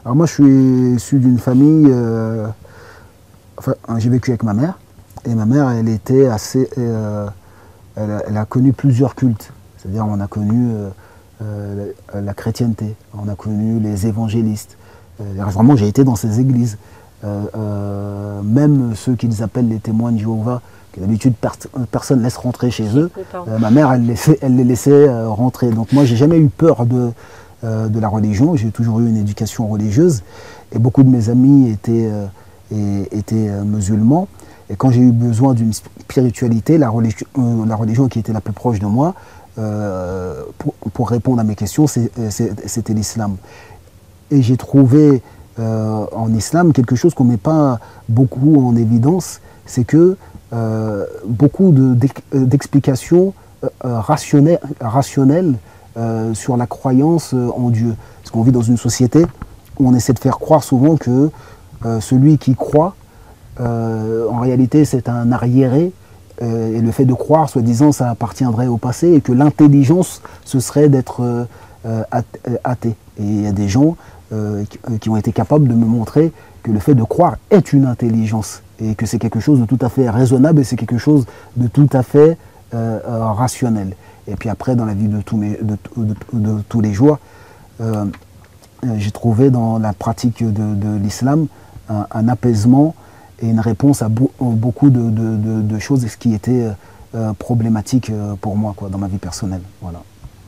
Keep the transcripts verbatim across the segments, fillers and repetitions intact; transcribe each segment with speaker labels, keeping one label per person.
Speaker 1: Alors moi, je suis issu d'une famille... Euh, enfin, j'ai vécu avec ma mère. Et ma mère, elle était assez... Euh, elle, a, elle a connu plusieurs cultes. C'est-à-dire, on a connu euh, euh, la, la chrétienté, on a connu les évangélistes. Euh, vraiment, j'ai été dans ces églises. Euh, euh, même ceux qu'ils appellent les témoins de Jéhovah, que d'habitude per personne ne laisse rentrer chez eux. Euh, ma mère, elle, laissait, elle les laissait euh, rentrer. Donc moi, j'ai jamais eu peur de, euh, de la religion. J'ai toujours eu une éducation religieuse. Et beaucoup de mes amis étaient, euh, et, étaient euh, musulmans. Et quand j'ai eu besoin d'une spiritualité, la religion, euh, la religion qui était la plus proche de moi, euh, pour, pour répondre à mes questions, c'était l'islam. Et j'ai trouvé euh, en islam quelque chose qu'on ne met pas beaucoup en évidence, c'est que euh, beaucoup d'explications de, euh, rationnelles, rationnelles euh, sur la croyance en Dieu. Parce qu'on vit dans une société où on essaie de faire croire souvent que euh, celui qui croit, Euh, en réalité, c'est un arriéré, euh, et le fait de croire, soi-disant, ça appartiendrait au passé, et que l'intelligence, ce serait d'être euh, athée. Et il y a des gens euh, qui, qui ont été capables de me montrer que le fait de croire est une intelligence, et que c'est quelque chose de tout à fait raisonnable, et c'est quelque chose de tout à fait euh, euh, rationnel. Et puis après, dans la vie de tous, mes, de, de, de, de tous les jours, euh, j'ai trouvé dans la pratique de, de l'islam un, un apaisement et une réponse à beaucoup de, de, de, de choses qui étaient euh, problématiques pour moi, quoi, dans ma vie personnelle. Voilà.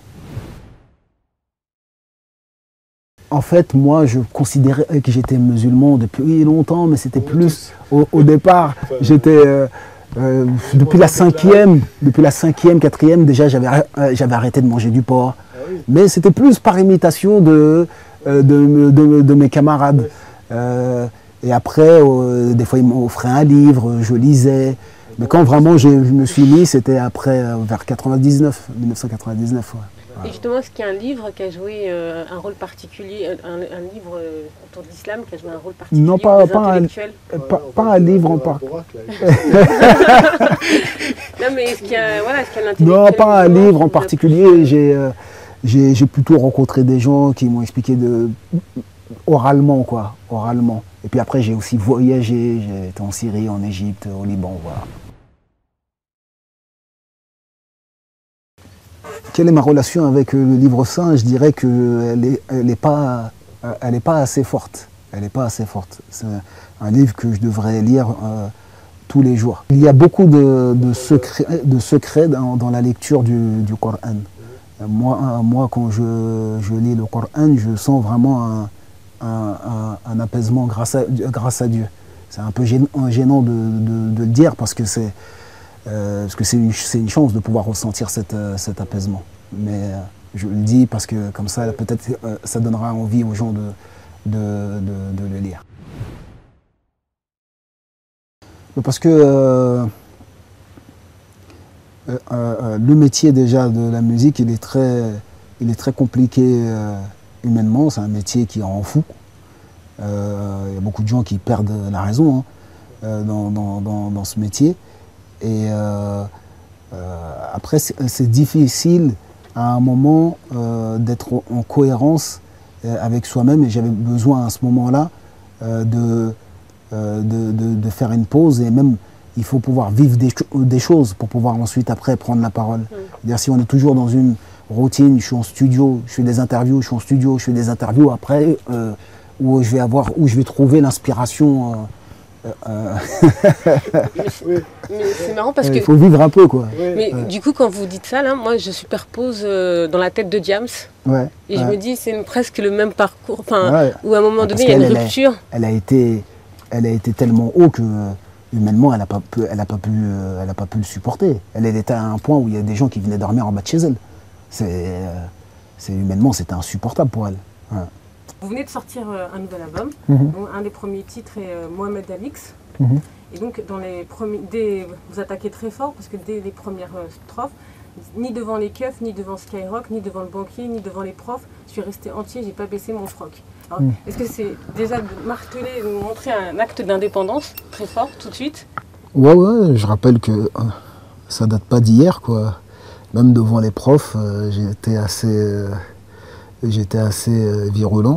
Speaker 1: En fait, moi, je considérais que j'étais musulman depuis longtemps, mais c'était plus au, au départ. J'étais euh, euh, depuis la cinquième, depuis la cinquième, quatrième, déjà, j'avais euh, j'avais arrêté de manger du porc. Mais c'était plus par imitation de, euh, de, de, de mes camarades. Euh, Et après, euh, des fois, ils m'offraient un livre, je lisais. Mais quand vraiment je, je me suis mis, c'était après, euh, vers quatre-vingt-dix-neuf, mille neuf cent quatre-vingt-dix-neuf. Ouais.
Speaker 2: Et justement, est-ce qu'il y a un livre qui a joué euh, un rôle particulier, un, un livre euh, autour de l'islam qui a joué un rôle particulier?
Speaker 1: Non, pas, pas, un, pas, pas un livre en particulier.
Speaker 2: Non, mais est-ce qu'il y a, voilà, est-ce qu'il y a un intellectuel?
Speaker 1: Non, pas un livre en particulier. J'ai euh, j'ai plutôt rencontré des gens qui m'ont expliqué de... oralement, quoi, oralement. Et puis après, j'ai aussi voyagé, j'ai été en Syrie, en Égypte, au Liban, voilà. Quelle est ma relation avec le livre saint? Je dirais qu'elle n'est elle est pas, elle est pas assez forte. Elle n'est pas assez forte. C'est un livre que je devrais lire euh, tous les jours. Il y a beaucoup de, de secrets, de secrets dans, dans la lecture du, du Coran. Moi, moi, quand je, je lis le Coran, je sens vraiment un Un, un, un apaisement grâce à, grâce à Dieu. C'est un peu gênant de, de, de le dire parce que c'est euh, une, une chance de pouvoir ressentir cet, euh, cet apaisement. Mais euh, je le dis parce que comme ça, peut-être euh, ça donnera envie aux gens de, de, de, de le lire. Parce que euh, euh, euh, le métier déjà de la musique, il est très, il est très compliqué euh, humainement, c'est un métier qui rend fou. Il euh, y a beaucoup de gens qui perdent la raison hein, euh, dans, dans, dans, dans ce métier. Et euh, euh, après, c'est difficile à un moment euh, d'être en cohérence avec soi-même. Et j'avais besoin à ce moment-là euh, de, euh, de, de, de faire une pause. Et même, il faut pouvoir vivre des, des choses pour pouvoir ensuite, après, prendre la parole. Mmh. Si on est toujours dans une routine, je suis en studio, je fais des interviews, je suis en studio, je fais des interviews après euh, où je vais avoir, où je vais trouver l'inspiration. Euh, euh,
Speaker 2: mais c'est marrant parce que
Speaker 1: il faut vivre un peu quoi.
Speaker 2: Mais ouais. Du coup, quand vous dites ça là, moi je superpose euh, dans la tête de Diams.
Speaker 1: Ouais,
Speaker 2: et
Speaker 1: ouais.
Speaker 2: je me dis c'est presque le même parcours, enfin
Speaker 1: ouais.
Speaker 2: où à un moment donné il y a une rupture.
Speaker 1: A, elle a été, elle a été tellement haut que humainement elle a pas pu, elle a pas pu, elle a pas pu le supporter. Elle était à un point où il y a des gens qui venaient dormir en bas de chez elle. C'est, c'est humainement, c'était insupportable pour elle. Ouais.
Speaker 2: Vous venez de sortir un nouvel album.
Speaker 1: Mm-hmm.
Speaker 2: Donc, un des premiers titres est euh, Mohamed Alix.
Speaker 1: Mm-hmm.
Speaker 2: Et donc, dans les premiers, dès, vous attaquez très fort parce que dès les premières euh, strophes, ni devant les keufs, ni devant Skyrock, ni devant le banquier, ni devant les profs, je suis resté entier, j'ai pas baissé mon froc. Alors, mm. Est-ce que c'est déjà de marteler, de montrer un acte d'indépendance très fort tout de suite?
Speaker 1: Ouais, ouais. Je rappelle que euh, ça date pas d'hier, quoi. Même devant les profs, euh, j'étais assez, euh, j'étais assez euh, virulent.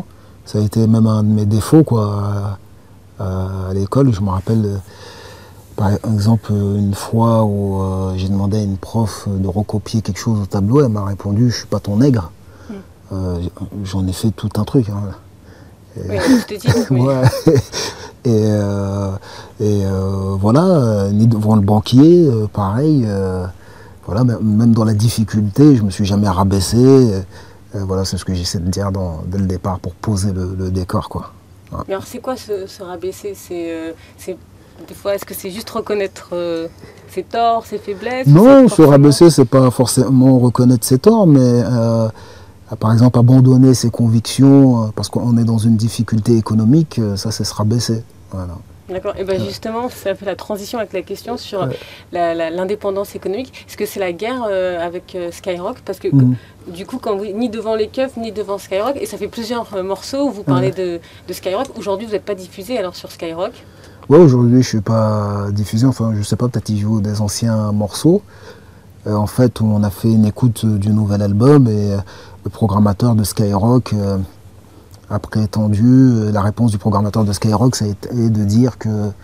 Speaker 1: ça a été même un de mes défauts, quoi, à, à l'école. Je me rappelle, euh, par exemple, une fois où euh, j'ai demandé à une prof de recopier quelque chose au tableau, elle m'a répondu « je suis pas ton nègre mm. ». Euh, j'en ai fait tout un truc. Hein.
Speaker 2: Et, oui, je te dis, mais...
Speaker 1: ouais. Et, euh, et euh, voilà, ni devant le banquier, euh, pareil. Euh, voilà, même dans la difficulté, je me suis jamais rabaissé. Euh, voilà, c'est ce que j'essaie de dire dans, dès le départ pour poser le, le décor, quoi. Ouais.
Speaker 2: Mais alors, c'est quoi se, se rabaisser? C'est, euh, c'est des fois, est-ce que c'est juste reconnaître euh, ses torts, ses faiblesses?
Speaker 1: Non, se rabaisser, c'est pas forcément reconnaître ses torts, mais euh, par exemple abandonner ses convictions parce qu'on est dans une difficulté économique, ça, c'est se rabaisser. Voilà.
Speaker 2: D'accord. Et bien justement, ça fait la transition avec la question sur ouais. la, la, l'indépendance économique. Est-ce que c'est la guerre euh, avec euh, Skyrock? Parce que mmh. du coup, quand vous, ni devant les keufs, ni devant Skyrock, et ça fait plusieurs euh, morceaux où vous parlez ouais. de, de Skyrock. Aujourd'hui, vous n'êtes pas diffusé alors sur Skyrock?
Speaker 1: Oui, aujourd'hui, je ne suis pas diffusé. Enfin, je ne sais pas, peut-être qu'ils jouent des anciens morceaux. Euh, en fait, on a fait une écoute du nouvel album et euh, le programmateur de Skyrock... Euh, a prétendu, la réponse du programmateur de Skyrock, ça a été de dire que euh,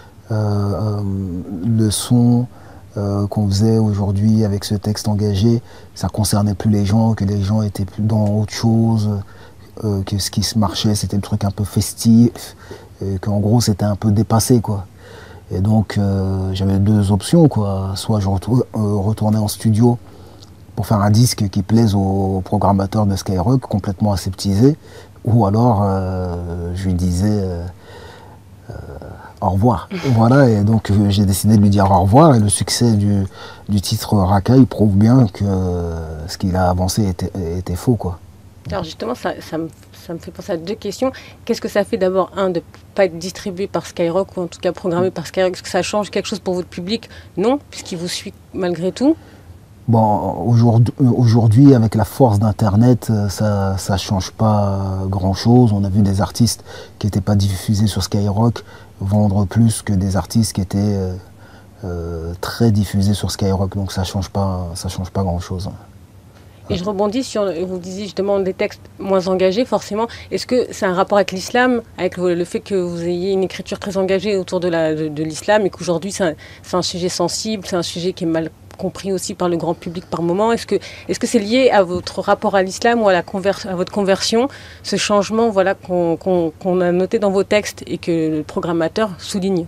Speaker 1: euh, le son euh, qu'on faisait aujourd'hui avec ce texte engagé, ça concernait plus les gens, que les gens étaient plus dans autre chose, euh, que ce qui se marchait, c'était le truc un peu festif, et qu'en gros c'était un peu dépassé, quoi. Et donc euh, j'avais deux options, quoi. Soit je retour, euh, retournais en studio pour faire un disque qui plaise au programmateur de Skyrock, complètement aseptisé, ou alors euh, je lui disais euh, euh, au revoir. Voilà, et donc euh, j'ai décidé de lui dire au revoir, et le succès du, du titre Racaille prouve bien que euh, ce qu'il a avancé était, était faux, quoi.
Speaker 2: Alors justement, ça, ça, me, ça me fait penser à deux questions. Qu'est-ce que ça fait d'abord, un, de ne pas être distribué par Skyrock, ou en tout cas programmé par Skyrock? Est-ce que ça change quelque chose pour votre public? Non, puisqu'il vous suit malgré tout.
Speaker 1: Bon, aujourd'hui, aujourd'hui, avec la force d'Internet, ça ne change pas grand-chose. On a vu des artistes qui n'étaient pas diffusés sur Skyrock vendre plus que des artistes qui étaient euh, euh, très diffusés sur Skyrock. Donc ça ne change pas, ça change pas grand-chose.
Speaker 2: Et je rebondis sur, vous disiez justement des textes moins engagés, forcément. Est-ce que c'est un rapport avec l'islam, avec le, le fait que vous ayez une écriture très engagée autour de, la, de, de l'islam, et qu'aujourd'hui c'est un, c'est un sujet sensible, c'est un sujet qui est mal compris aussi par le grand public par moment? Est-ce que est-ce que c'est lié à votre rapport à l'islam ou à, la conver- à votre conversion, ce changement, voilà, qu'on, qu'on, qu'on a noté dans vos textes et que le programmateur souligne?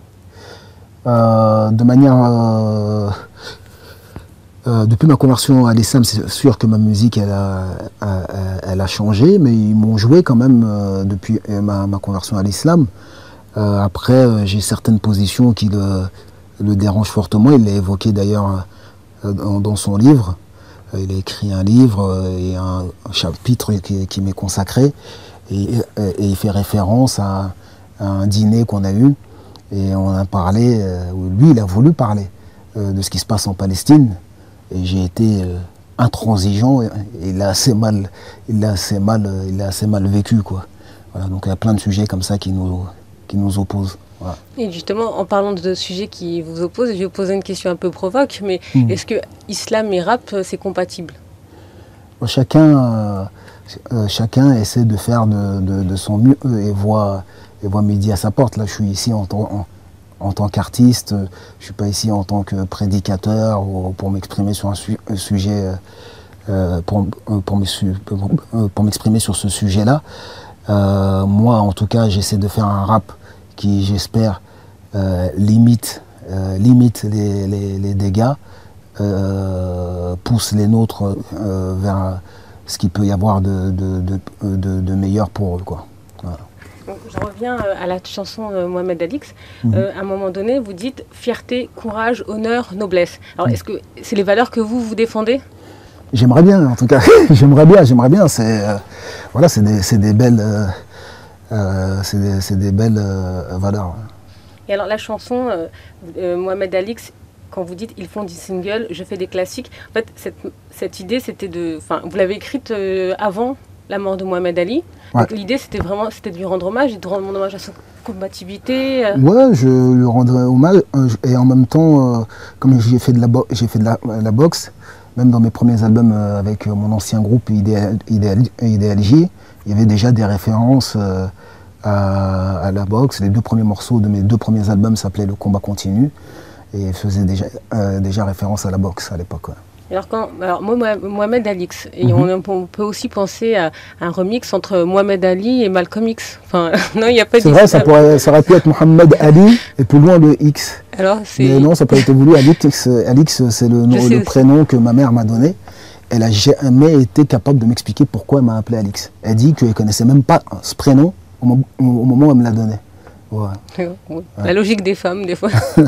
Speaker 1: euh, De manière... Euh, euh, depuis ma conversion à l'islam, c'est sûr que ma musique, elle a, elle, elle a changé, mais ils m'ont joué quand même euh, depuis ma, ma conversion à l'islam. Euh, après, euh, j'ai certaines positions qui le, le dérangent fortement. Il l'a évoqué d'ailleurs Dans, dans son livre. Il a écrit un livre et un, un chapitre qui, qui m'est consacré, et, et, et il fait référence à, à un dîner qu'on a eu, et on a parlé, où lui il a voulu parler de ce qui se passe en Palestine, et j'ai été intransigeant, et il l'a assez mal, il l'a assez mal, il l'a assez mal vécu, quoi. Voilà, donc il y a plein de sujets comme ça qui nous, qui nous opposent. Voilà. Et
Speaker 2: justement, en parlant de sujets qui vous opposent, je vais vous poser une question un peu provoque, mais mmh. est-ce que islam et rap, c'est compatible?
Speaker 1: Chacun, euh, euh, chacun essaie de faire de, de, de son mieux et voit, et voit midi à sa porte. Là, je suis ici en, en, en tant qu'artiste, je ne suis pas ici en tant que prédicateur ou pour m'exprimer sur un, su, un sujet, euh, pour, pour, pour m'exprimer sur ce sujet-là. Euh, moi, en tout cas, j'essaie de faire un rap qui, j'espère, euh, limite, euh, limite les, les, les dégâts, euh, pousse les nôtres euh, vers ce qu'il peut y avoir de, de, de, de, de meilleur pour eux, quoi. Voilà.
Speaker 2: Donc, je reviens à la chanson de Mohamed Alix. Mmh. Euh, à un moment donné, vous dites fierté, courage, honneur, noblesse. Alors, mmh. est-ce que c'est les valeurs que vous, vous défendez?
Speaker 1: J'aimerais bien, en tout cas. j'aimerais bien, j'aimerais bien. C'est, euh, voilà, c'est des, c'est des belles... Euh, Euh, c'est, des, c'est des belles euh, valeurs.
Speaker 2: Et alors la chanson euh, euh, Mohamed Alix, quand vous dites ils font du single, je fais des classiques, en fait cette, cette idée c'était de, enfin vous l'avez écrite euh, avant la mort de Mohamed Ali. Ouais. Donc l'idée c'était vraiment c'était de lui rendre hommage et de rendre hommage à sa compatibilité. Euh.
Speaker 1: Ouais, je lui rendrai hommage euh, et en même temps euh, comme j'ai fait de la bo- j'ai fait de la, la boxe, même dans mes premiers albums euh, avec euh, mon ancien groupe Idéal, Idéal, Idéal J, il y avait déjà des références euh, à, à la boxe. Les deux premiers morceaux de mes deux premiers albums s'appelaient Le combat continue et faisaient déjà, euh, déjà référence à la boxe à l'époque. Ouais.
Speaker 2: Alors, quand, alors moi, Mohamed Alix, et mm-hmm. on, on peut aussi penser à un remix entre Mohamed Ali et Malcolm X. Enfin, non, il n'y a pas de.
Speaker 1: C'est vrai, ça, pourrait, ça aurait pu être Mohamed Ali et plus loin le X.
Speaker 2: Alors, c'est.
Speaker 1: Mais non, ça n'a pas été voulu. Alix, Alix c'est le, le prénom que ma mère m'a donné. Elle n'a jamais été capable de m'expliquer pourquoi elle m'a appelé Alix. Elle dit qu'elle ne connaissait même pas ce prénom au, mo au moment où elle me l'a donné. Ouais.
Speaker 2: Ouais. La logique des femmes, des fois.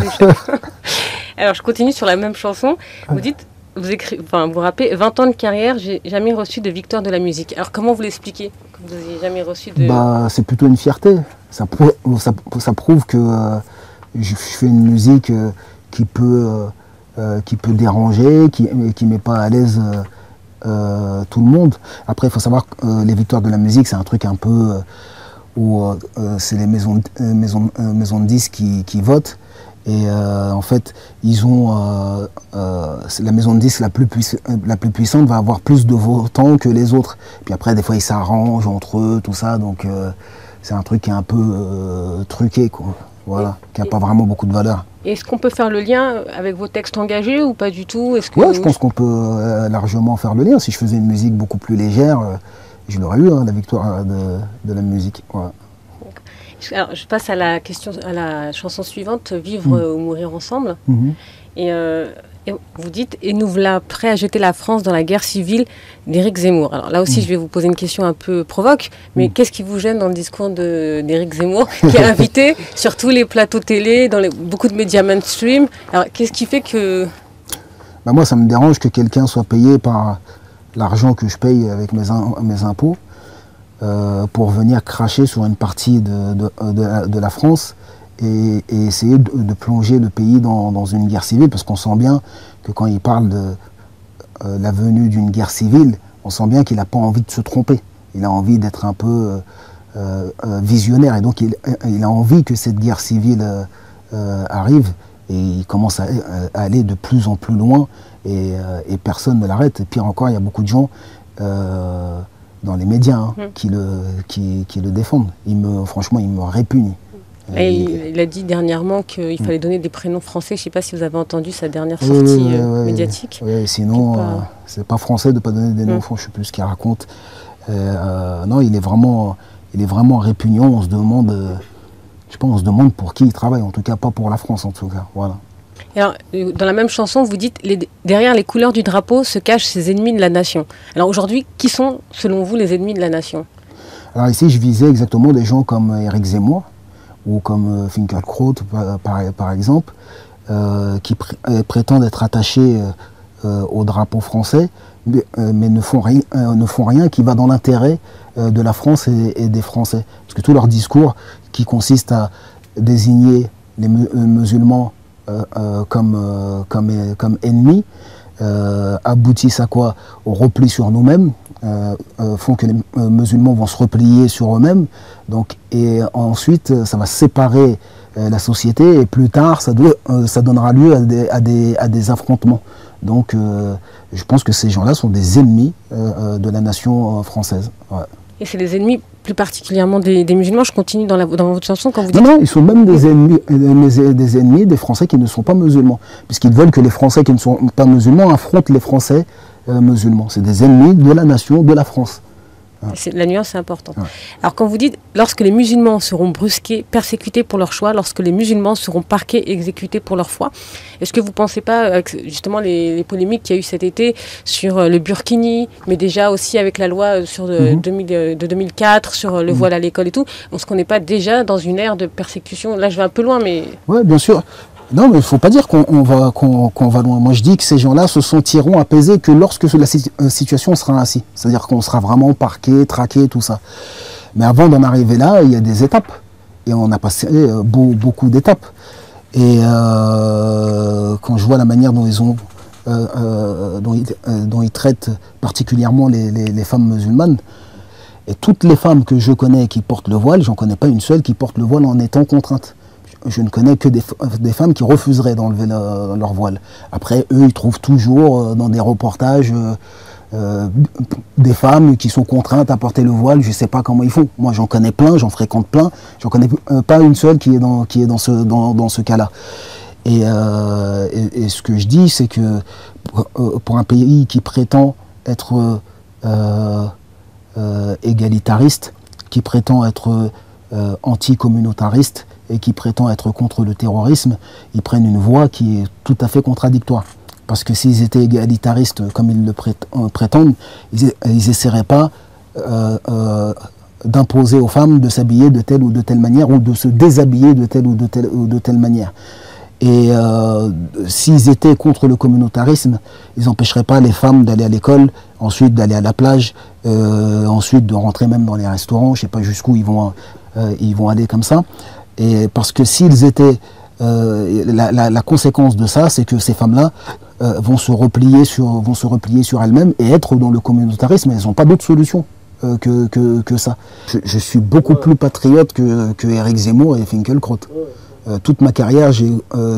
Speaker 2: Alors, je continue sur la même chanson. Vous dites. Vous, écri... enfin, vous rappelez, vingt ans de carrière, j'ai jamais reçu de victoire de la musique. Alors comment vous l'expliquez que vous n'avez jamais reçu de...
Speaker 1: Bah, c'est plutôt une fierté. Ça, prou... ça, ça prouve que euh, je fais une musique euh, qui, peut, euh, qui peut déranger, qui ne met pas à l'aise euh, euh, tout le monde. Après, il faut savoir que euh, les victoires de la musique, c'est un truc un peu euh, où euh, c'est les maisons, euh, maisons, euh, maisons de disques qui, qui votent. Et euh, en fait, ils ont euh, euh, la maison de disques la plus, la plus puissante va avoir plus de votants que les autres. Puis après, des fois, ils s'arrangent entre eux, tout ça. Donc, euh, c'est un truc qui est un peu euh, truqué, quoi. Voilà, et, qui n'a pas vraiment beaucoup de valeur.
Speaker 2: Est-ce qu'on peut faire le lien avec vos textes engagés ou pas du tout? Est-ce que
Speaker 1: ouais, je pense qu'on peut euh, largement faire le lien. Si je faisais une musique beaucoup plus légère, euh, je l'aurais eu, hein, la victoire de, de la musique. Ouais.
Speaker 2: Alors, je passe à la question, à la chanson suivante, Vivre mmh. ou mourir ensemble. Mmh. Et, euh, et vous dites, et nous voilà prêts à jeter la France dans la guerre civile d'Éric Zemmour. Alors là aussi, mmh. je vais vous poser une question un peu provoque, mais mmh. qu'est-ce qui vous gêne dans le discours d'Éric Zemmour, qui est invité sur tous les plateaux télé, dans les, beaucoup de médias mainstream? Alors, qu'est-ce qui fait que...
Speaker 1: Bah moi, ça me dérange que quelqu'un soit payé par l'argent que je paye avec mes, mes impôts. Euh, pour venir cracher sur une partie de, de, de, la, de la France et, et essayer de, de plonger le pays dans, dans une guerre civile, parce qu'on sent bien que quand il parle de euh, la venue d'une guerre civile, on sent bien qu'il n'a pas envie de se tromper. Il a envie d'être un peu euh, euh, visionnaire, et donc il, il a envie que cette guerre civile euh, euh, arrive, et il commence à, à aller de plus en plus loin, et, euh, et personne ne l'arrête. Et pire encore, il y a beaucoup de gens... Euh, dans les médias hein, mmh. qui, le, qui, qui le défendent. Il me, franchement, il me répugne.
Speaker 2: Et et il, il a dit dernièrement qu'il mmh. fallait donner des prénoms français. Je ne sais pas si vous avez entendu sa dernière
Speaker 1: oui,
Speaker 2: sortie
Speaker 1: oui,
Speaker 2: euh,
Speaker 1: oui,
Speaker 2: médiatique.
Speaker 1: Oui, sinon, pas... euh, c'est pas français de ne pas donner des noms, mmh. je ne sais plus ce qu'il raconte. Euh, non, il est, vraiment, il est vraiment répugnant. On se demande, euh, je sais pas, on se demande pour qui il travaille. En tout cas, pas pour la France, en tout cas. Voilà.
Speaker 2: Alors, dans la même chanson, vous dites les, derrière les couleurs du drapeau se cachent ces ennemis de la nation. Alors aujourd'hui, qui sont, selon vous, les ennemis de la nation?
Speaker 1: Alors ici, je visais exactement des gens comme Éric Zemmour ou comme Finkielkraut, par, par, par exemple, euh, qui pr prétendent être attachés euh, au drapeau français, mais, euh, mais ne, font rien, euh, ne font rien qui va dans l'intérêt euh, de la France et, et des Français. Parce que tout leur discours, qui consiste à désigner les mu musulmans Euh, euh, comme, euh, comme, euh, comme ennemis, euh, aboutissent à quoi? Au repli sur nous-mêmes, euh, euh, font que les euh, musulmans vont se replier sur eux-mêmes, donc, et ensuite ça va séparer euh, la société, et plus tard ça, doit, euh, ça donnera lieu à des, à des, à des affrontements. Donc euh, je pense que ces gens-là sont des ennemis euh, de la nation euh, française. Ouais.
Speaker 2: Et c'est les ennemis plus particulièrement des, des musulmans. Je continue dans, la, dans votre chanson quand vous dites...
Speaker 1: Non, non, ils sont même des ennemis, des ennemis des Français qui ne sont pas musulmans. Puisqu'ils veulent que les Français qui ne sont pas musulmans affrontent les Français euh, musulmans. C'est des ennemis de la nation, de la France.
Speaker 2: La nuance est importante.
Speaker 1: Ouais.
Speaker 2: Alors quand vous dites, lorsque les musulmans seront brusqués, persécutés pour leur choix, lorsque les musulmans seront parqués et exécutés pour leur foi, est-ce que vous ne pensez pas, avec justement les, les polémiques qu'il y a eu cet été sur le burkini, mais déjà aussi avec la loi sur de, mm-hmm. deux mille, de deux mille quatre, sur le mm-hmm. voile à l'école et tout, est-ce qu'on n'est pas déjà dans une ère de persécution? Là je vais un peu loin, mais...
Speaker 1: Oui, bien sûr. Non, mais il ne faut pas dire qu'on on va, qu'on, qu'on va loin. Moi, je dis que ces gens-là se sentiront apaisés que lorsque la situation sera ainsi. C'est-à-dire qu'on sera vraiment parqué, traqué, tout ça. Mais avant d'en arriver là, il y a des étapes. Et on a passé euh, beau, beaucoup d'étapes. Et euh, quand je vois la manière dont ils, ont, euh, euh, dont ils, euh, dont ils traitent particulièrement les, les, les femmes musulmanes, et toutes les femmes que je connais qui portent le voile, j'en connais pas une seule qui porte le voile en étant contrainte. je ne connais que des, des femmes qui refuseraient d'enlever leur, leur voile. Après, eux, ils trouvent toujours euh, dans des reportages euh, euh, des femmes qui sont contraintes à porter le voile. Je ne sais pas comment ils font. Moi, j'en connais plein, j'en fréquente plein. J'en connais euh, pas une seule qui est dans, qui est dans ce, dans, dans ce cas-là. Et, euh, et, et ce que je dis, c'est que pour, euh, pour un pays qui prétend être euh, euh, égalitariste, qui prétend être euh, anti-communautariste et qui prétend être contre le terrorisme, ils prennent une voie qui est tout à fait contradictoire. Parce que s'ils étaient égalitaristes comme ils le prétendent, ils n'essaieraient pas euh, euh, d'imposer aux femmes de s'habiller de telle ou de telle manière ou de se déshabiller de telle ou de telle, ou de telle manière. Et euh, s'ils étaient contre le communautarisme, ils n'empêcheraient pas les femmes d'aller à l'école, ensuite d'aller à la plage, euh, ensuite de rentrer même dans les restaurants. Je ne sais pas jusqu'où ils vont, euh, ils vont aller comme ça. Et parce que s'ils étaient... Euh, la, la, la conséquence de ça, c'est que ces femmes-là euh, vont se replier sur, vont se replier sur elles-mêmes et être dans le communautarisme. Elles n'ont pas d'autre solution euh, que, que, que ça. Je, je suis beaucoup plus patriote que, que Éric Zemmour et Finkielkraut. Euh, toute ma carrière, j'ai euh,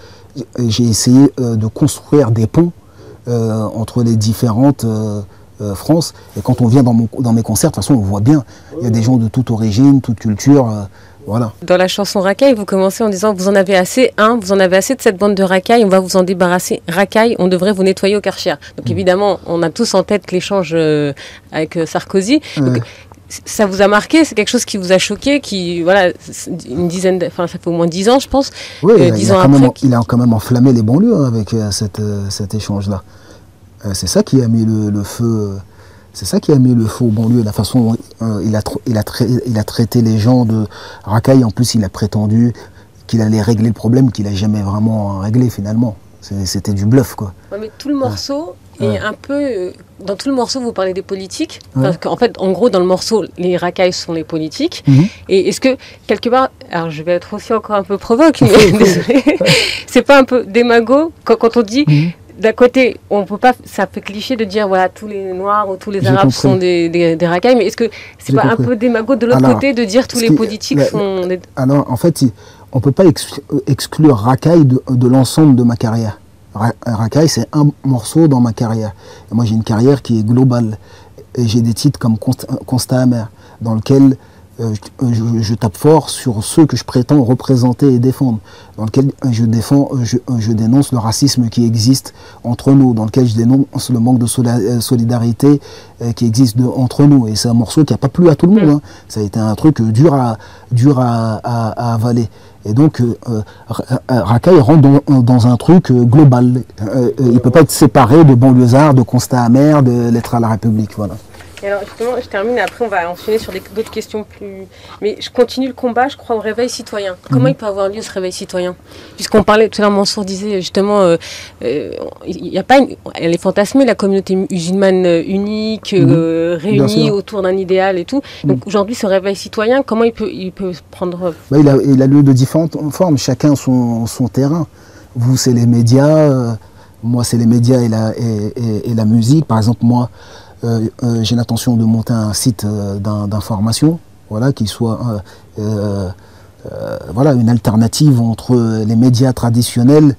Speaker 1: essayé euh, de construire des ponts euh, entre les différentes euh, euh, France. Et quand on vient dans, mon, dans mes concerts, de toute façon, on voit bien, il y a des gens de toute origine, toute culture. Euh, Voilà.
Speaker 2: Dans la chanson Racaille, vous commencez en disant vous en avez assez, hein, vous en avez assez de cette bande de racailles, on va vous en débarrasser. Racaille, on devrait vous nettoyer au Karcher. Donc mmh. évidemment, on a tous en tête l'échange euh, avec euh, Sarkozy. Donc, ouais. Ça vous a marqué, c'est quelque chose qui vous a choqué, qui voilà, une dizaine, de, enfin ça fait au moins dix ans, je pense.
Speaker 1: Oui,
Speaker 2: euh,
Speaker 1: il,
Speaker 2: dix
Speaker 1: a
Speaker 2: ans
Speaker 1: quand
Speaker 2: après,
Speaker 1: même, il a quand même enflammé les banlieues hein, avec euh, cette, euh, cet échange-là. Euh, c'est ça qui a mis le, le feu. Euh, C'est ça qui a mis le feu aux banlieues, la façon dont euh, il, a il, a il a traité les gens de racailles. En plus, il a prétendu qu'il allait régler le problème qu'il n'a jamais vraiment réglé finalement. C'était du bluff, quoi.
Speaker 2: Ouais, mais tout le morceau ouais. est ouais. un peu... Euh, dans tout le morceau, vous parlez des politiques. Ouais. Parce qu'en fait, en gros, dans le morceau, les racailles sont les politiques. Mm-hmm. Et est-ce que, quelque part... Alors, je vais être aussi encore un peu provoque, mais désolé. C'est pas un peu démago quand, quand on dit... Mm-hmm. D'un côté, on peut pas, ça fait cliché de dire voilà tous les Noirs ou tous les Arabes sont des, des, des racailles, mais est-ce que c'est pas compris. un peu démago de l'autre côté de dire tous les qui, politiques la, sont des...
Speaker 1: Alors en fait, on peut pas exclure racaille de, de l'ensemble de ma carrière. Racaille, c'est un morceau dans ma carrière. Et moi, j'ai une carrière qui est globale. Et j'ai des titres comme Constat amer, dans lequel euh, je, je tape fort sur ceux que je prétends représenter et défendre, dans lequel je, défends, je, je dénonce le racisme qui existe entre nous, dans lequel je dénonce le manque de solidarité euh, qui existe de, entre nous. Et c'est un morceau qui n'a pas plu à tout le monde. Hein. Ça a été un truc dur à, dur à, à, à avaler. Et donc, euh, Racaille rentre dans, dans un truc euh, global. Euh, il ne peut pas être séparé de banlieusards, de Constat amer, de Lettres à la République. Voilà.
Speaker 2: Et alors justement, je termine, après on va enchaîner sur d'autres questions plus... Mais je continue le combat, je crois, au réveil citoyen. Comment mmh. il peut avoir lieu ce réveil citoyen? Puisqu'on parlait, tout à l'heure Mansour disait justement, euh, euh, il y a pas une... elle est fantasmée, la communauté musulmane unique, mmh. euh, réunie autour d'un idéal et tout. Mmh. Donc aujourd'hui, ce réveil citoyen, comment il peut, il peut prendre...
Speaker 1: Bah, il, a, il a lieu de différentes formes, chacun son, son terrain. Vous, c'est les médias, euh, moi, c'est les médias et la, et, et, et la musique. Par exemple, moi... Euh, euh, j'ai l'intention de monter un site euh, d'information, voilà, qui soit euh, euh, euh, voilà, une alternative entre les médias traditionnels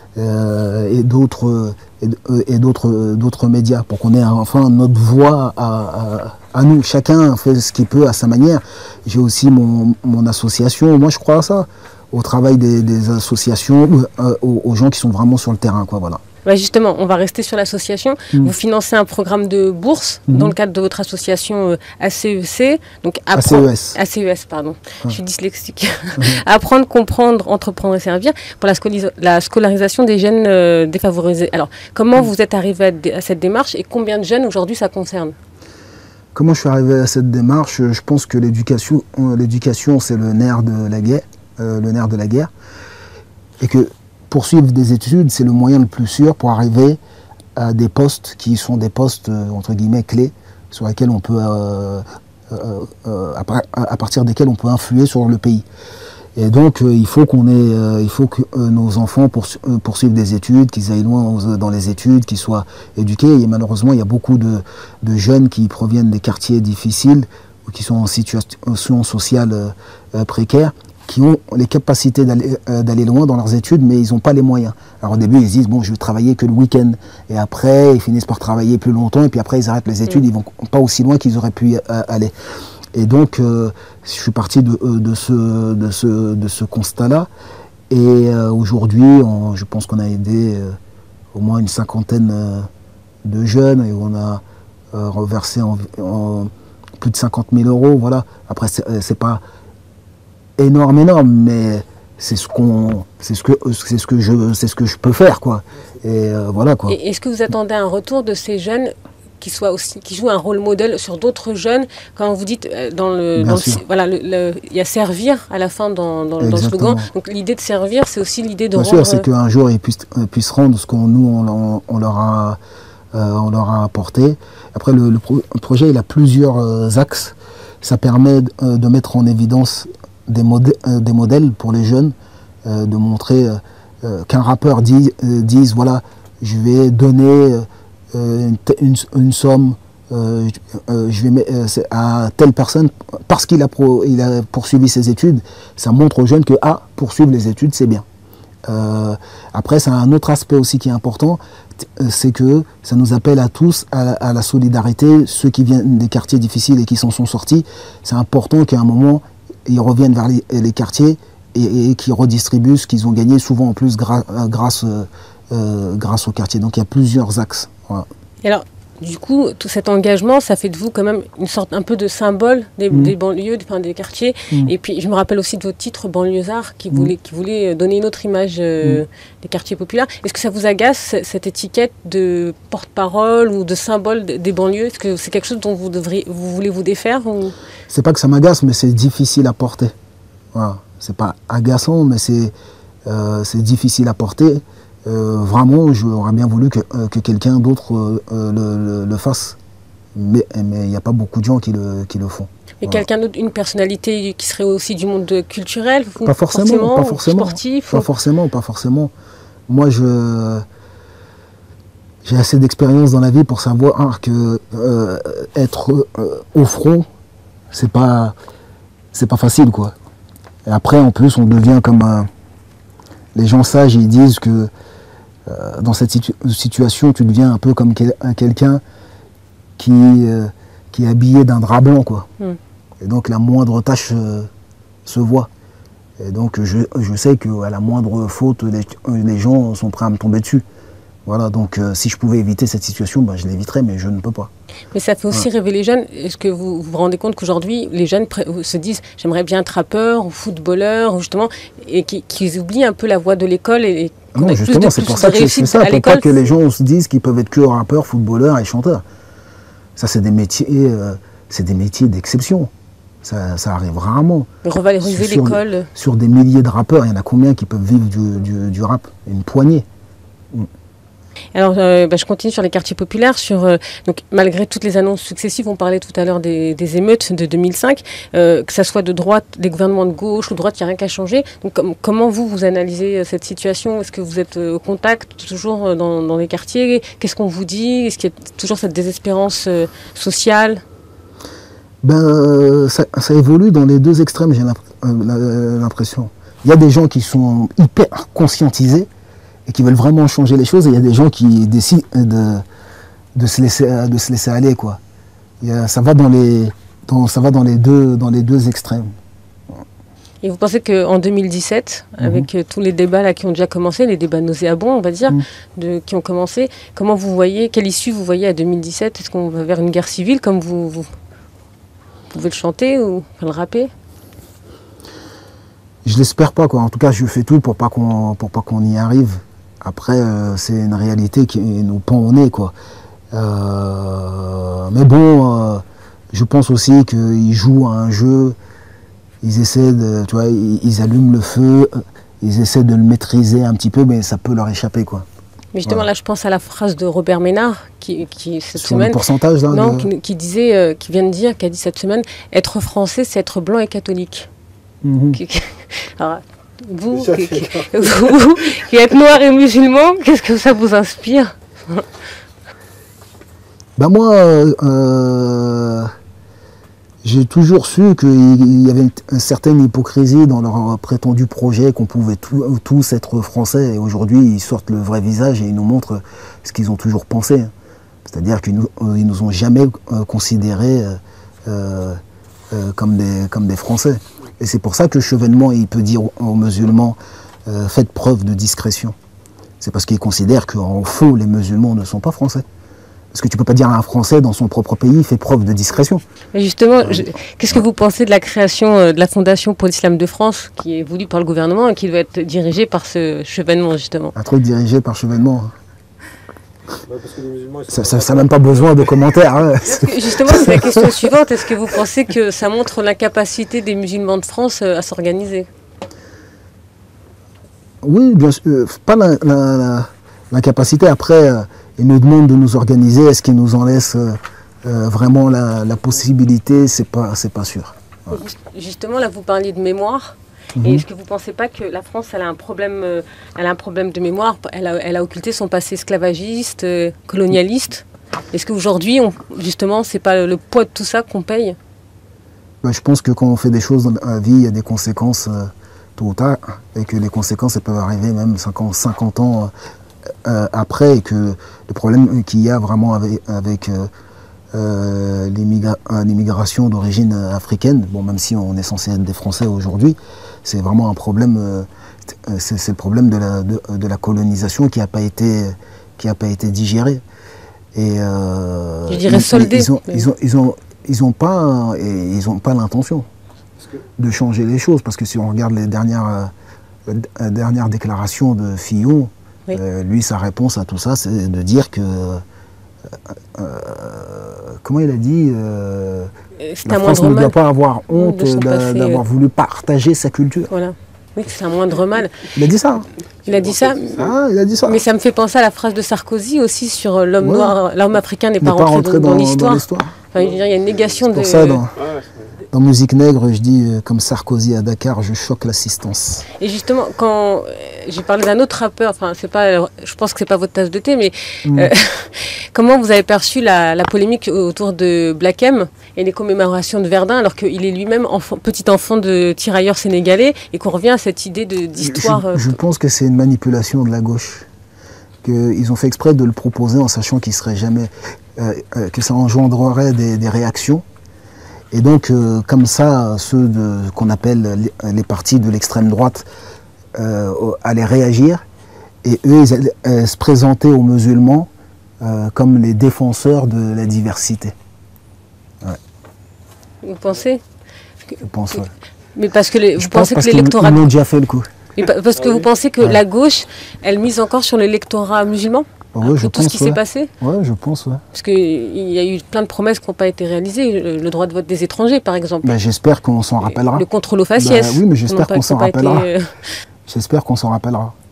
Speaker 1: euh, et d'autres et d'autres d'autres médias, pour qu'on ait enfin notre voix à, à, à nous. Chacun fait ce qu'il peut à sa manière. J'ai aussi mon, mon association. Moi, je crois à ça, au travail des, des associations, euh, aux, aux gens qui sont vraiment sur le terrain, quoi, voilà.
Speaker 2: Bah justement, on va rester sur l'association. Mmh. Vous financez un programme de bourse mmh. dans le cadre de votre association euh, A C E C. Donc
Speaker 1: A C E S.
Speaker 2: A C E S, pardon. Ah. Je suis dyslexique. Mmh. Apprendre, comprendre, entreprendre et servir pour la, scolis la scolarisation des jeunes euh, défavorisés. Alors, comment mmh. vous êtes arrivé à, à cette démarche et combien de jeunes aujourd'hui ça concerne?
Speaker 1: Comment je suis arrivé à cette démarche? Je pense que l'éducation, euh, l'éducation, c'est le nerf de la guerre, euh, le nerf de la guerre, et que poursuivre des études, c'est le moyen le plus sûr pour arriver à des postes qui sont des postes, euh, entre guillemets, clés, sur lesquels on peut, euh, euh, euh, à, à partir desquels on peut influer sur le pays. Et donc, euh, il faut qu'on ait, euh, il faut que euh, nos enfants poursu euh, poursuivent des études, qu'ils aillent loin dans les études, qu'ils soient éduqués. Et malheureusement, il y a beaucoup de, de jeunes qui proviennent des quartiers difficiles ou qui sont en situation sociale euh, précaire, qui ont les capacités d'aller euh, d'aller loin dans leurs études, mais ils n'ont pas les moyens. Alors au début, ils se disent, bon, je vais travailler que le week-end. Et après, ils finissent par travailler plus longtemps, et puis après, ils arrêtent les études, mmh. ils vont pas aussi loin qu'ils auraient pu euh, aller. Et donc, euh, je suis parti de, de ce, de ce, de ce constat-là. Et euh, aujourd'hui, je pense qu'on a aidé euh, au moins une cinquantaine euh, de jeunes, et on a euh, reversé en, en plus de cinquante mille euros. Voilà. Après, c'est pas énorme, énorme, mais c'est ce qu'on, c'est ce que, c'est ce que je, c'est ce que je peux faire, quoi. Et euh, voilà, quoi.
Speaker 2: Et est-ce que vous attendez un retour de ces jeunes qui soient aussi, qui jouent un rôle modèle sur d'autres jeunes, quand vous dites dans le, dans le voilà, le, le, il y a servir à la fin dans, dans, dans le slogan. Donc l'idée de servir, c'est aussi l'idée de
Speaker 1: Bien
Speaker 2: rendre.
Speaker 1: sûr, c'est qu'un jour ils puissent, puissent rendre ce qu'on nous on, on, on leur a, euh, on leur a apporté. Après, le, le, pro, le projet, il a plusieurs euh, axes. Ça permet de, euh, de mettre en évidence des, modè euh, des modèles pour les jeunes, euh, de montrer euh, qu'un rappeur dit, euh, dise, voilà, je vais donner euh, une, une, une somme, euh, euh, je vais mettre, euh, à telle personne, parce qu'il a, pro, il a poursuivi ses études, ça montre aux jeunes que, ah, poursuivre les études, c'est bien. Euh, après, c'est un autre aspect aussi qui est important, c'est que ça nous appelle à tous à la, à la solidarité, ceux qui viennent des quartiers difficiles et qui s'en sont sortis. C'est important qu'à un moment, ils reviennent vers les, les quartiers et, et qu'ils redistribuent ce qu'ils ont gagné, souvent en plus gra, grâce, euh, grâce au quartier. Donc il y a plusieurs axes. Voilà.
Speaker 2: Et alors, du coup, tout cet engagement, ça fait de vous quand même une sorte un peu de symbole des, mmh. des banlieues, des, enfin, des quartiers. Mmh. Et puis, je me rappelle aussi de votre titre Banlieusard qui, mmh. voulait, qui voulait donner une autre image euh, mmh. des quartiers populaires. Est-ce que ça vous agace, cette étiquette de porte-parole ou de symbole des banlieues? Est-ce que c'est quelque chose dont vous, devriez, vous voulez vous défaire ou...
Speaker 1: C'est pas que ça m'agace, mais c'est difficile à porter. Voilà. C'est pas agaçant, mais c'est euh, difficile à porter. Euh, vraiment, j'aurais bien voulu que, euh, que quelqu'un d'autre euh, le, le, le fasse. Mais il n'y a pas beaucoup de gens qui le, qui le font.
Speaker 2: Mais voilà. Quelqu'un d'autre, une personnalité qui serait aussi du monde culturel,
Speaker 1: pas forcément, forcément, pas forcément,
Speaker 2: sportif
Speaker 1: pas
Speaker 2: ou...
Speaker 1: forcément, pas forcément. Moi, je j'ai assez d'expérience dans la vie pour savoir que euh, être euh, au front, c'est pas c'est pas facile, quoi. Et après, en plus, on devient comme un... les gens sages, ils disent que euh, dans cette situ situation, tu deviens un peu comme quel quelqu'un qui, euh, qui est habillé d'un drap blanc, quoi. Mm. Et donc la moindre tâche euh, se voit. Et donc je, je sais qu'à la moindre faute, les, les gens sont prêts à me tomber dessus. Voilà, donc euh, si je pouvais éviter cette situation, ben, je l'éviterais, mais je ne peux pas.
Speaker 2: Mais ça fait aussi ouais. rêver les jeunes. Est-ce que vous vous rendez compte qu'aujourd'hui, les jeunes se disent « j'aimerais bien être rappeur ou footballeur », justement, et qu'ils qu oublient un peu la voie de l'école et, et
Speaker 1: non, justement, c'est pour ça que je fais ça, pour pas que les gens se disent qu'ils peuvent être que rappeurs, footballeurs et chanteurs. Ça, c'est des métiers, euh, c'est des métiers d'exception. Ça, ça arrive rarement.
Speaker 2: Revaloriser l'école.
Speaker 1: Sur des milliers de rappeurs, il y en a combien qui peuvent vivre du, du, du rap? Une poignée. Mm.
Speaker 2: Alors, euh, bah, je continue sur les quartiers populaires. Sur, euh, donc, malgré toutes les annonces successives, on parlait tout à l'heure des, des émeutes de deux mille cinq, euh, que ça soit de droite, des gouvernements de gauche ou de droite, il n'y a rien qu'à changer. Donc, com comment vous, vous analysez cette situation? Est-ce que vous êtes au contact toujours dans, dans les quartiers? Qu'est-ce qu'on vous dit? Est-ce qu'il y a toujours cette désespérance euh, sociale?
Speaker 1: Ben, ça, ça évolue dans les deux extrêmes, j'ai l'impression. Il y a des gens qui sont hyper conscientisés et qui veulent vraiment changer les choses, et il y a des gens qui décident de, de, se, laisser, de se laisser aller, quoi. Il y a, ça va dans les, dans, ça va dans les deux, dans les deux extrêmes.
Speaker 2: Et vous pensez qu'en deux mille dix-sept, mmh. avec euh, tous les débats là, qui ont déjà commencé, les débats nauséabonds, on va dire, mmh. de, qui ont commencé, comment vous voyez, quelle issue vous voyez à deux mille dix-sept? Est-ce qu'on va vers une guerre civile, comme vous, vous, vous pouvez le chanter ou le rapper?
Speaker 1: Je l'espère pas, quoi. En tout cas, je fais tout pour pas qu'on pour pas qu'on y arrive. Après, euh, c'est une réalité qui nous pend au nez, quoi. Euh, mais bon, euh, je pense aussi qu'ils jouent à un jeu, ils essaient de, tu vois, ils, ils allument le feu, ils essaient de le maîtriser un petit peu, mais ça peut leur échapper, quoi.
Speaker 2: Mais justement, voilà. Là, je pense à la phrase de Robert Ménard, qui, qui cette
Speaker 1: Sur
Speaker 2: semaine...
Speaker 1: le pourcentage, là,
Speaker 2: non,
Speaker 1: de...
Speaker 2: qui, qui disait, euh, qui vient de dire, qui a dit cette semaine, être français, c'est être blanc et catholique. Mm-hmm. Alors, vous qui, qui, vous, qui êtes noir et musulman, qu'est-ce que ça vous inspire?
Speaker 1: Ben moi, euh, J'ai toujours su qu'il y avait une certaine hypocrisie dans leur prétendu projet, qu'on pouvait tout, tous être français. Et aujourd'hui, ils sortent le vrai visage et ils nous montrent ce qu'ils ont toujours pensé. C'est-à-dire qu'ils nous, ils nous ont jamais considérés euh, euh, comme, des, comme des Français. Et c'est pour ça que le chevènement, il peut dire aux musulmans, euh, faites preuve de discrétion. C'est parce qu'ils considèrent qu'en fond, les musulmans ne sont pas français. Parce que tu ne peux pas dire à un Français dans son propre pays, fait preuve de discrétion.
Speaker 2: Et justement, qu'est-ce que vous pensez de la création de la Fondation pour l'Islam de France, qui est voulue par le gouvernement et qui doit être dirigée par ce chevènement, justement?
Speaker 1: Un truc dirigé par chevènement. Ouais, parce que les musulmans, ça n'a même pas besoin de commentaires. Hein.
Speaker 2: Que, justement, c'est la question suivante. Est-ce que vous pensez que ça montre l'incapacité des musulmans de France à s'organiser?
Speaker 1: Oui, bien sûr. Pas l'incapacité. Après... Ils nous demandent de nous organiser. Est-ce qu'ils nous en laissent euh, euh, vraiment la, la possibilité? C'est pas, c'est pas sûr.
Speaker 2: Ouais. Justement, là, vous parliez de mémoire. Mm-hmm. Et est-ce que vous ne pensez pas que la France, elle a un problème, euh, elle a un problème de mémoire? Elle a, elle a occulté son passé esclavagiste, euh, colonialiste. Est-ce qu'aujourd'hui, justement, c'est pas le, le poids de tout ça qu'on paye?
Speaker 1: Ben, je pense que quand on fait des choses dans la vie, il y a des conséquences euh, tôt ou tard. Et que les conséquences, elles peuvent arriver même cinquante, cinquante ans. Euh, Euh, après, que le problème qu'il y a vraiment avec, avec euh, euh, l'immigration d'origine africaine, bon, même si on est censé être des Français aujourd'hui, c'est vraiment un problème, euh, c'est le problème de la, de, de la colonisation qui n'a pas été, qui a pas été digéré. Et, euh,
Speaker 2: Je dirais soldé.
Speaker 1: Ils n'ont ils ont, ils ont, ils ont pas, ils ont pas l'intention de changer les choses, parce que si on regarde les dernières, euh, dernières déclarations de Fillon, oui. Euh, lui, sa réponse à tout ça, c'est de dire que, euh, euh, comment il a dit, euh, la France ne doit pas avoir honte d'avoir voulu partager sa culture.
Speaker 2: Voilà. Oui, c'est un moindre mal.
Speaker 1: Il a dit ça. Hein.
Speaker 2: Il a dit ça.
Speaker 1: Ah, il a dit ça.
Speaker 2: Mais ça me fait penser à la phrase de Sarkozy aussi sur l'homme ouais. noir, l'homme africain n'est pas, pas rentré dans, dans, dans l'histoire. Enfin, il y a une négation de...
Speaker 1: Pour ça, dans... Dans Musique Nègre, je dis euh, comme Sarkozy à Dakar, je choque l'assistance.
Speaker 2: Et justement, quand euh, j'ai parlé d'un autre rappeur, enfin, c'est pas, je pense que c'est pas votre tasse de thé, mais mm. euh, comment vous avez perçu la, la polémique autour de Black M et les commémorations de Verdun, alors qu'il est lui-même enfant, petit enfant de tirailleurs sénégalais, et qu'on revient à cette idée d'histoire.
Speaker 1: Je, je, je pense que c'est une manipulation de la gauche. Qu'ils ont fait exprès de le proposer en sachant qu'il serait jamais, euh, euh, que ça engendrerait des, des réactions. Et donc, euh, comme ça, ceux qu'on appelle les, les partis de l'extrême droite euh, allaient réagir. Et eux, ils allaient euh, se présenter aux musulmans euh, comme les défenseurs de la diversité. Ouais.
Speaker 2: Vous pensez
Speaker 1: que, Je pense, ouais.
Speaker 2: Mais parce que les, vous
Speaker 1: Je
Speaker 2: pensez
Speaker 1: pense
Speaker 2: que l'électorat...
Speaker 1: Ils ont déjà fait le coup.
Speaker 2: Mais parce que vous pensez que ouais. la gauche, elle mise encore sur l'électorat musulman?
Speaker 1: Ouais, je
Speaker 2: tout
Speaker 1: pense,
Speaker 2: ce qui
Speaker 1: ouais.
Speaker 2: s'est passé?
Speaker 1: Oui, je pense, ouais.
Speaker 2: Parce qu'il y a eu plein de promesses qui n'ont pas été réalisées. Le, le droit de vote des étrangers, par exemple.
Speaker 1: Ben, j'espère qu'on s'en rappellera.
Speaker 2: Le contrôle aux faciès.
Speaker 1: Ben, oui, mais j'espère qu'on s'en rappellera. Été... J'espère qu'on s'en rappellera.